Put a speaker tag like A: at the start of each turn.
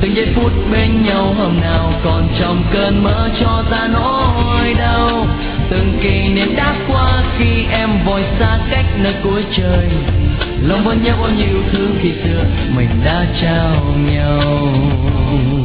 A: từng giây phút bên nhau hôm nào còn trong cơn mơ cho ta nỗi đau. Từng kỷ niệm đã qua khi em vội xa cách nơi cuối trời, lòng vẫn nhớ bao nhiêu thứ khi xưa mình đã trao nhau.